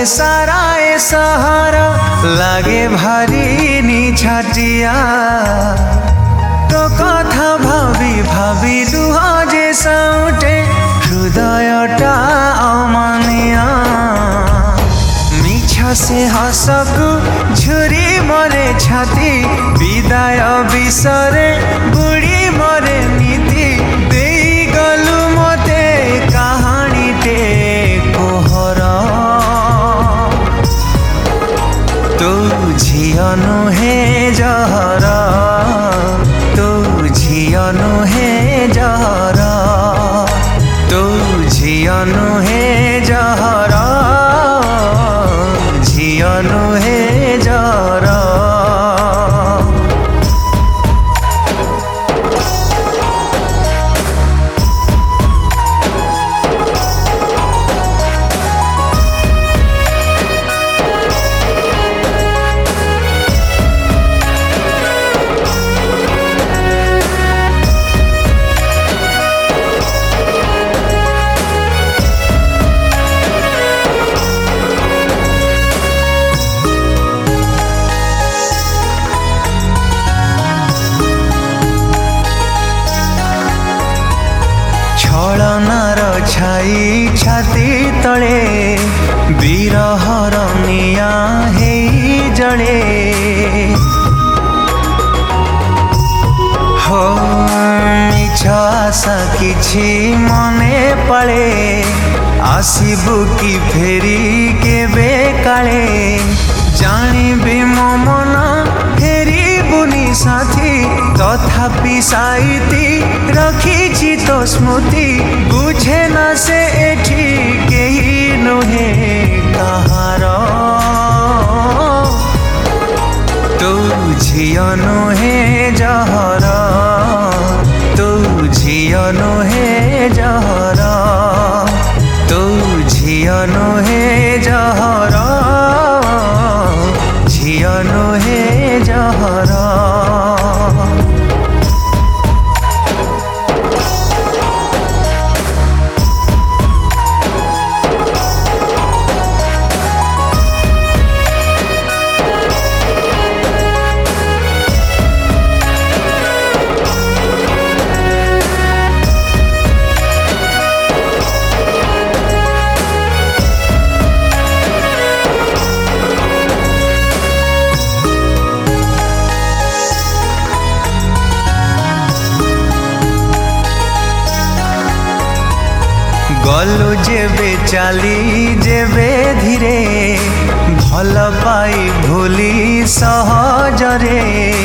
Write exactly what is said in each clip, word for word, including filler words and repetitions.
लागे सारा ए सहारा लागे भारी निछाटिया तो कथा भावी भावी लुह जे साउटे हृदयटा अमानिया मिछ से हसकु झुरी मरे छाती विदाय विसरे बुड़ी मरे नीति देई गलु मते कहानी टे कोहरा तू झिया नुहे जहरा तू झिया नुहे जहरा तू झिया नुहे जहरा झिया नुहे जहरा छलनार छाई छाती तले विरहर निया हेई जड़े हो मिछ आशा किछि मने पड़े आसिबु कि फेरी केबे काले जानिबी मो मन फेरी बुनी साथी तथापि साइती रखी तो स्मृति बुझे ना से एठी केही नुहे कहार तू झिया नुहे जहरा तू झिया नुहे जहरा तू झिया नुहे जहरा झिया नुहे जहरा गलु जेबे चाली जेबे धीरे भल पाई भूली सहजरे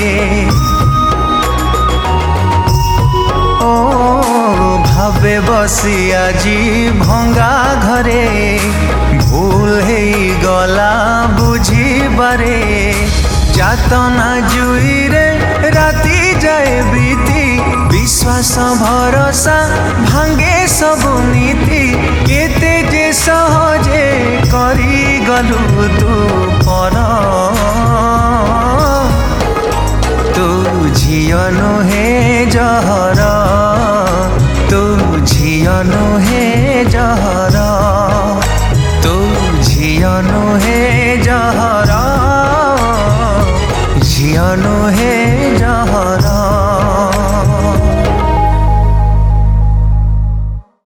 ओ भावे बसी आजी भंगा घरे भूल हेई गला बुझी बारे जातना जुई रे राती जाए बीती विश्वास भरोसा भांगे सबु नीति केते जे सहजे करी गलु तू पर।